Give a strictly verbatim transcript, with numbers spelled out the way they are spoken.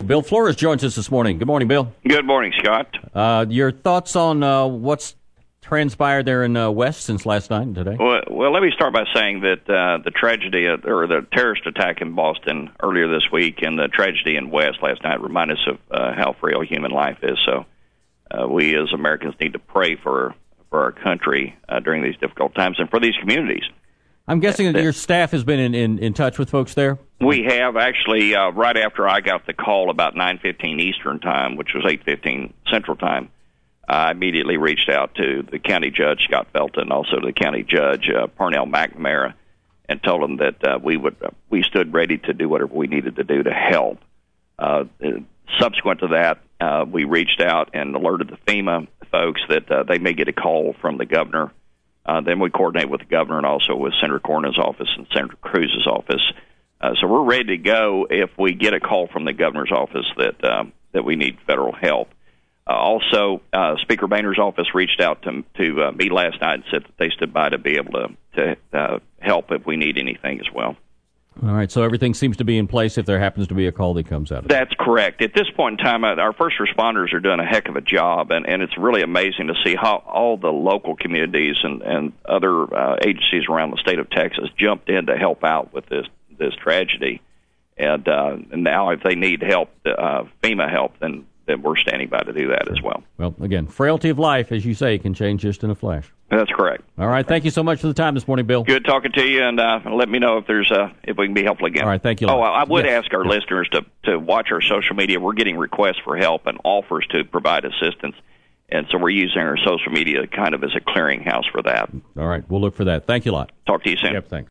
Bill Flores joins us this morning. Good morning, Bill. Good morning, Scott. Uh, your thoughts on uh, what's transpired there in uh, West since last night and today? Well, well, let me start by saying that uh, the tragedy, of, or the terrorist attack in Boston earlier this week and the tragedy in West last night remind us of uh, how frail human life is. So uh, we as Americans need to pray for, for our country uh, during these difficult times and for these communities. I'm guessing that your staff has been in, in, in touch with folks there? We have, actually, uh, right after I got the call about nine fifteen Eastern Time, which was eight fifteen Central Time, I immediately reached out to the county judge, Scott Felton, also to the county judge, uh, Parnell McNamara, and told them that uh, we would uh, we stood ready to do whatever we needed to do to help. Uh, subsequent to that, uh, we reached out and alerted the FEMA folks that uh, they may get a call from the governor. Uh, then we coordinate with the governor and also with Senator Cornyn's office and Senator Cruz's office. Uh, so we're ready to go if we get a call from the governor's office that um, that we need federal help. Uh, also, uh, Speaker Boehner's office reached out to to uh, me last night and said that they stood by to be able to, to uh, help if we need anything as well. All right, so everything seems to be in place if there happens to be a call that comes out of it. That's correct. At this point in time, uh, our first responders are doing a heck of a job, and, and it's really amazing to see how all the local communities and, and other uh, agencies around the state of Texas jumped in to help out with this, this tragedy. And, uh, and now if they need help, uh, FEMA help, then then we're standing by to do that as well. Well, again, frailty of life, as you say, can change just in a flash. That's correct. All right, thank you so much for the time this morning, Bill. Good talking to you, and uh, let me know if there's uh, if we can be helpful again. All right, thank you. Oh, I would yes. ask our yes. listeners to, to watch our social media. We're getting requests for help and offers to provide assistance, and so we're using our social media kind of as a clearinghouse for that. All right, we'll look for that. Thank you a lot. Talk to you soon. Yep, thanks.